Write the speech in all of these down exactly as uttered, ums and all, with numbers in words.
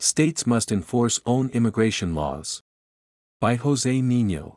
States must enforce own immigration laws. By Jose Niño.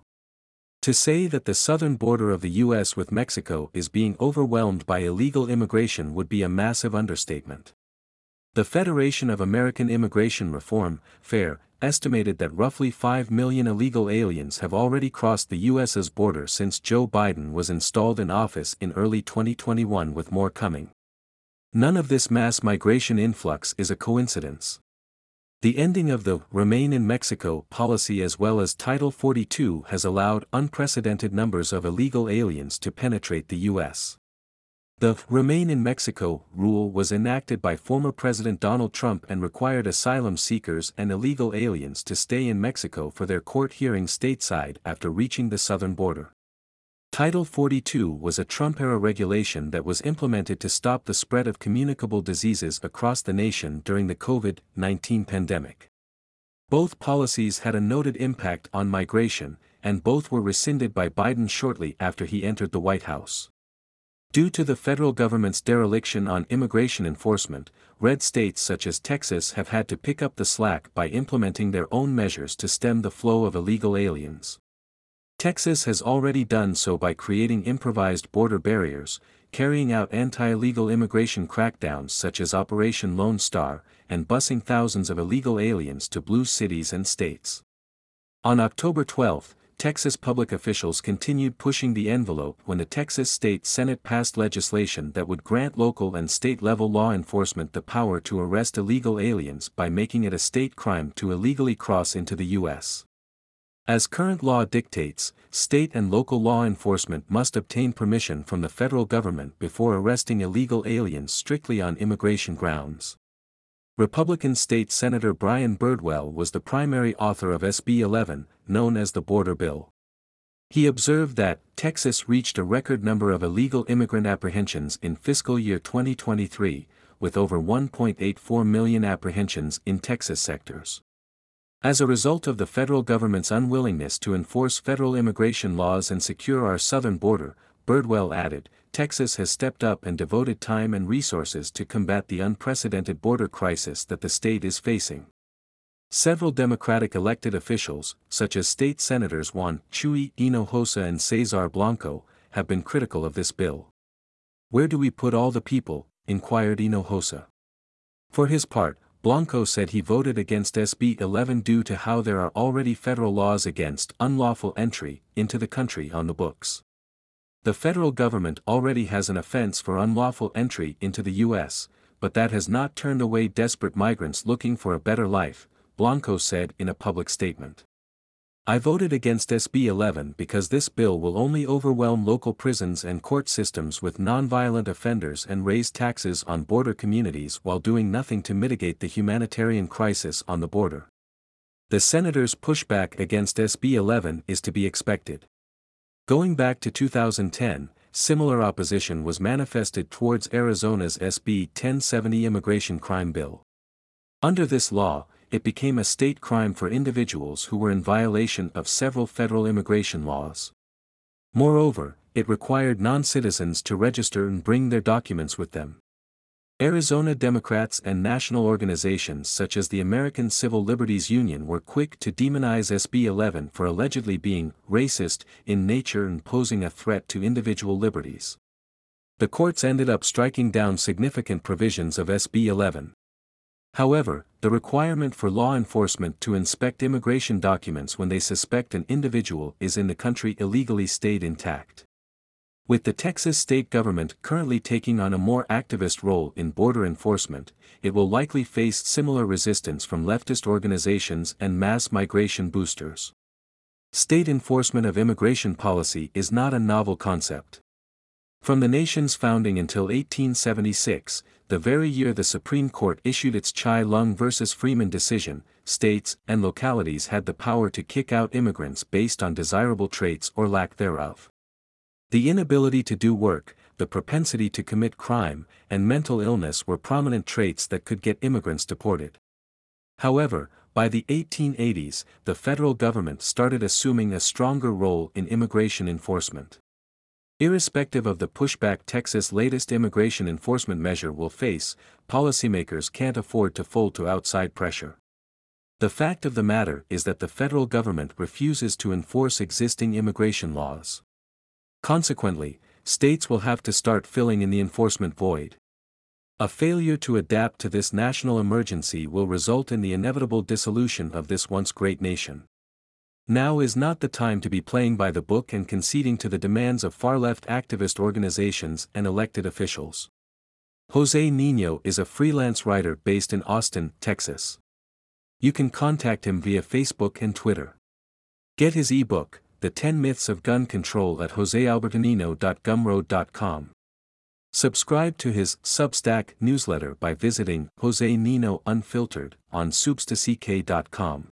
To say that the southern border of the U S with Mexico is being overwhelmed by illegal immigration would be a massive understatement. The Federation of American Immigration Reform, FAIR, estimated that roughly five million illegal aliens have already crossed the U S's border since Joe Biden was installed in office in early twenty twenty-one, with more coming. None of this mass migration influx is a coincidence. The ending of the Remain in Mexico policy as well as Title forty-two has allowed unprecedented numbers of illegal aliens to penetrate the U S. The Remain in Mexico rule was enacted by former President Donald Trump and required asylum seekers and illegal aliens to stay in Mexico for their court hearings stateside after reaching the southern border. Title forty-two was a Trump-era regulation that was implemented to stop the spread of communicable diseases across the nation during the COVID nineteen pandemic. Both policies had a noted impact on migration, and both were rescinded by Biden shortly after he entered the White House. Due to the federal government's dereliction on immigration enforcement, red states such as Texas have had to pick up the slack by implementing their own measures to stem the flow of illegal aliens. Texas has already done so by creating improvised border barriers, carrying out anti-illegal immigration crackdowns such as Operation Lone Star, and busing thousands of illegal aliens to blue cities and states. On October twelfth, Texas public officials continued pushing the envelope when the Texas State Senate passed legislation that would grant local and state-level law enforcement the power to arrest illegal aliens by making it a state crime to illegally cross into the U S. As current law dictates, state and local law enforcement must obtain permission from the federal government before arresting illegal aliens strictly on immigration grounds. Republican State Senator Brian Birdwell was the primary author of S B eleven, known as the Border Bill. He observed that Texas reached a record number of illegal immigrant apprehensions in fiscal year twenty twenty-three, with over one point eight four million apprehensions in Texas sectors. As a result of the federal government's unwillingness to enforce federal immigration laws and secure our southern border, Birdwell added, Texas has stepped up and devoted time and resources to combat the unprecedented border crisis that the state is facing. Several Democratic elected officials, such as state senators Juan Chuy Hinojosa and Cesar Blanco, have been critical of this bill. "Where do we put all the people?" inquired Hinojosa. For his part, Blanco said he voted against S B eleven due to how there are already federal laws against unlawful entry into the country on the books. The federal government already has an offense for unlawful entry into the U S, but that has not turned away desperate migrants looking for a better life, Blanco said in a public statement. "I voted against S B eleven because this bill will only overwhelm local prisons and court systems with nonviolent offenders and raise taxes on border communities while doing nothing to mitigate the humanitarian crisis on the border." The senator's pushback against S B eleven is to be expected. Going back to two thousand ten, similar opposition was manifested towards Arizona's S B ten seventy immigration crime bill. Under this law, it became a state crime for individuals who were in violation of several federal immigration laws. Moreover, it required non-citizens to register and bring their documents with them. Arizona Democrats and national organizations such as the American Civil Liberties Union were quick to demonize S B eleven for allegedly being racist in nature and posing a threat to individual liberties. The courts ended up striking down significant provisions of S B eleven. However, the requirement for law enforcement to inspect immigration documents when they suspect an individual is in the country illegally stayed intact. With the Texas state government currently taking on a more activist role in border enforcement, it will likely face similar resistance from leftist organizations and mass migration boosters. State enforcement of immigration policy is not a novel concept. From the nation's founding until eighteen seventy-six, the very year the Supreme Court issued its Chai Lung versus Freeman decision, states and localities had the power to kick out immigrants based on desirable traits or lack thereof. The inability to do work, the propensity to commit crime, and mental illness were prominent traits that could get immigrants deported. However, by the eighteen eighties, the federal government started assuming a stronger role in immigration enforcement. Irrespective of the pushback Texas' latest immigration enforcement measure will face, policymakers can't afford to fold to outside pressure. The fact of the matter is that the federal government refuses to enforce existing immigration laws. Consequently, states will have to start filling in the enforcement void. A failure to adapt to this national emergency will result in the inevitable dissolution of this once great nation. Now is not the time to be playing by the book and conceding to the demands of far-left activist organizations and elected officials. Jose Niño is a freelance writer based in Austin, Texas. You can contact him via Facebook and Twitter. Get his ebook, The ten Myths of Gun Control at jose albertonino dot gumroad dot com. Subscribe to his Substack newsletter by visiting Jose Niño Unfiltered on substack dot com.